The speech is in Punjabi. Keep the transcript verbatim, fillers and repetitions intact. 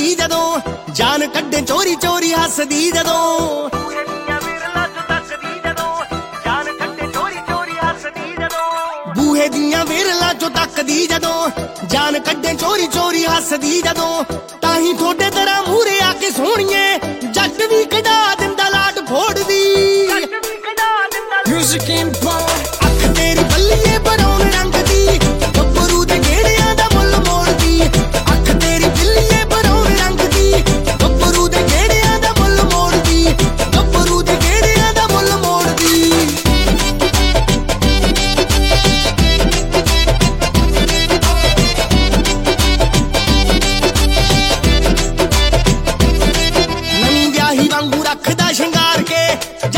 ਦੱਸਦੀ ਜਦੋਂ ਜਾਨ ਕੱਢੇ ਚੋਰੀ ਚੋਰੀ ਹੱਸਦੀ ਜਦੋਂ ਬੂਹੇ ਦੀਆਂ ਵਿਰਲਾਂ ਚੋਂ ਤੱਕਦੀ ਜਦੋਂ ਜਾਨ ਕੱਢੇ ਚੋਰੀ ਚੋਰੀ ਹੱਸਦੀ ਜਦੋਂ ਤਾਂ ਹੀ ਥੋੜੇ ਤਰ੍ਹਾਂ ਮੂਹਰੇ ਆ ਕੇ ਸੋਹਣੀਏ ਜੱਟ ਵੀ ਕਢਾ ਦਿੰਦਾ ਲਾਟ ਫੋੜਦੀ Music and ball. ਅੱਖ ਤੇਰੀ ਬੱਲੀਏ ਬਰੌਨ ਰੰਗ ਦੀ ਗੱਭਰੂ ਦੇ ਗੇੜਿਆਂ ਦਾ ਮੁੱਲ ਮੋੜਦੀ ਅੱਖ ਤੇਰੀ ਬੱਲੀਏ ਬਰੌਨ ਰੰਗ ਦੀ ਗੱਭਰੂ ਦੇ ਗੇੜਿਆਂ ਦਾ ਮੁੱਲ ਮੋੜਦੀ ਗੱਭਰੂ ਦੇ ਗੇੜਿਆਂ ਦਾ ਮੁੱਲ ਮੋੜਦੀ ਨਵੀਂ ਵਿਆਹੀ ਵਾਂਗੂ ਰੱਖਦਾ ਸ਼ਿੰਗਾਰ ਕੇ